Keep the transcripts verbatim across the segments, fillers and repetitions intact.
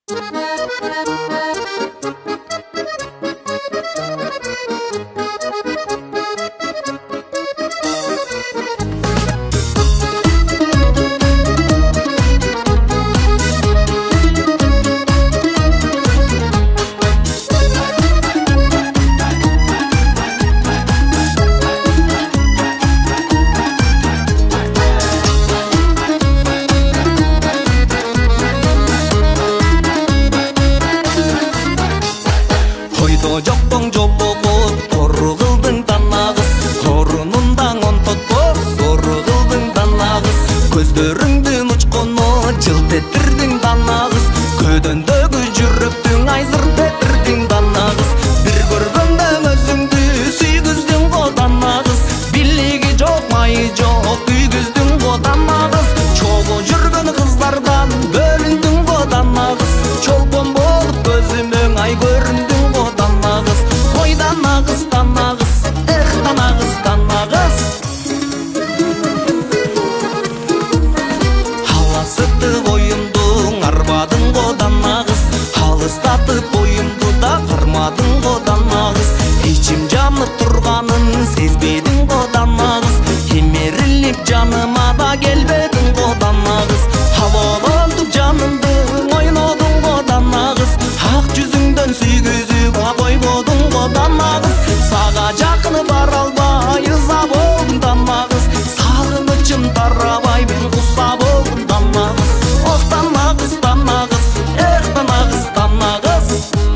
жоқтың жолығып торы қылдың танағыз, торыныңдан онтотпос соры қылдың танағыз, көздеріңдің ұчқыны жылт еттірдің танағыз, көдендегі жүректің айзыр бетірдің танағыз, бір көргенде өзіңді сүйгіздің қотанағыз, билігі жоқ майы жоқ үйгіздің қотанағыз, чолы жүрген қыздардан бөліндің қотанағыз, чолпон болып көзімің ай көріндің Танағыз, танағыз, эх, танағыз, танағыз Халасыты бойымдың арбадың қоданағыз, халыстатып бойымды да қармадың қоданағыз, ичим жанып тұрғанын сезбедің қоданағыз, кемеріліп жаныма да келбедің қоданағыз, хаваландып жанымдың ойнадың қоданағыз, ақ жүзіңден сүйгізіп қойбодың қоданағыз, саға жақыны бар албай ыза болдым танағыз, сағынычым тарабай мен құса болдым танағыз, ох танағыз, танағыз, эх танағыз, танағыз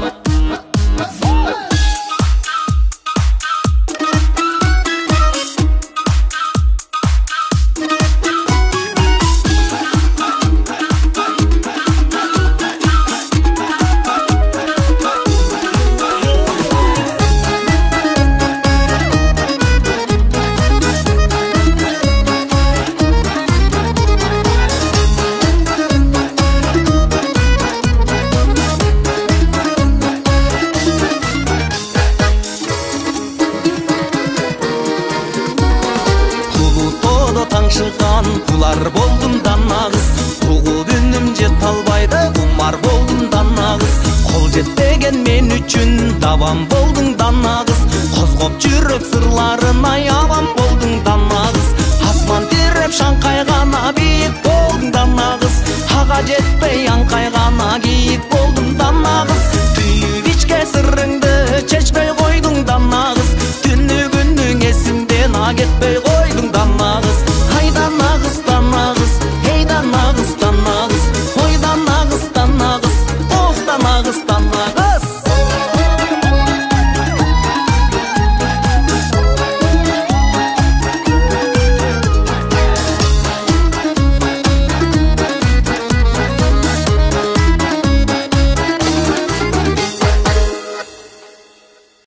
таңшыған құлар болдым танағыз, туғып үнім жет албайды құмар болдым танағыз, қол жетпеген мен үшін давам болдың танағыз, қозғап жүрек сырларын аябам болдың танағыз, асман тереп шаңқайғана биік болдың танағыз, аға жетпей аңқайғана